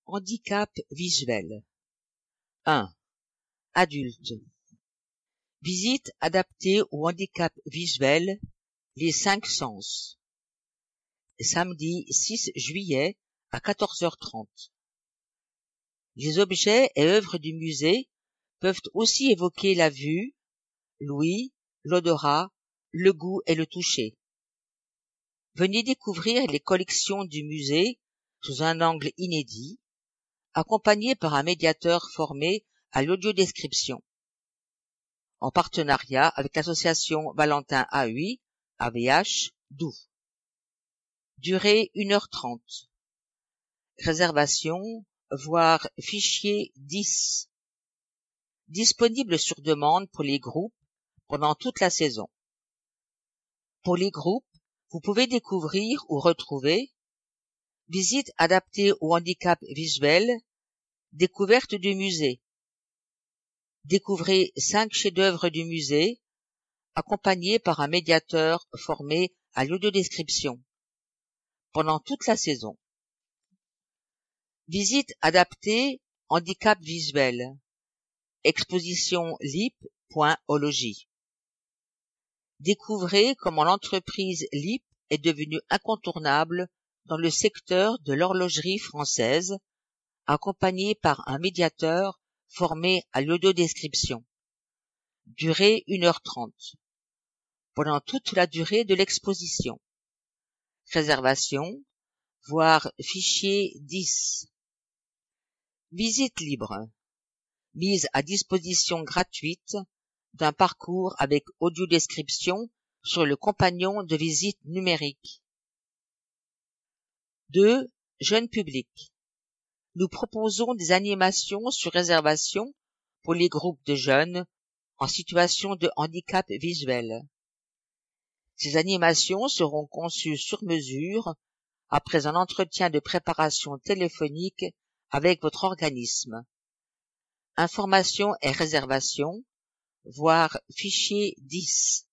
Handicap visuel. 1. Adulte. Visite adaptée au handicap visuel, les 5 sens. Samedi 6 juillet à 14h30. Les objets et œuvres du musée peuvent aussi évoquer la vue, l'ouïe, l'odorat, le goût et le toucher. Venez découvrir les collections du musée sous un angle inédit, accompagné par un médiateur formé à l'audiodescription, en partenariat avec l'association Valentin AUI, AVH, Doubs. Durée 1h30. Réservation, voire fichier 10. Disponible sur demande pour les groupes pendant toute la saison. Pour les groupes, vous pouvez découvrir ou retrouver visite adaptée au handicap visuel, découverte du musée. Découvrez 5 chefs-d'œuvre du musée, accompagnés par un médiateur formé à l'audiodescription, pendant toute la saison. Visite adaptée handicap visuel. Exposition LIP.ologie. Découvrez comment l'entreprise LIP est devenue incontournable dans le secteur de l'horlogerie française, accompagnée par un médiateur formé à l'audiodescription. Durée 1h30. Pendant toute la durée de l'exposition. Réservation, voire fichier 10. Visite libre. Mise à disposition gratuite d'un parcours avec audiodescription sur le compagnon de visite numérique. 2. Jeune public. Nous proposons des animations sur réservation pour les groupes de jeunes en situation de handicap visuel. Ces animations seront conçues sur mesure après un entretien de préparation téléphonique avec votre organisme. Informations et réservations, voire fichier 10.